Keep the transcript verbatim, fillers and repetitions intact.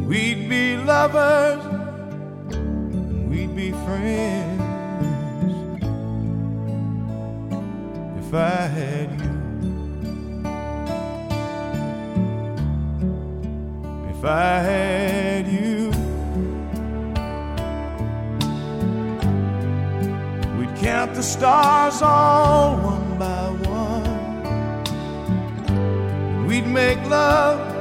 We'd be lovers, and we'd be friends if I had you. If I had you, we'd count the stars all one by one. We'd make love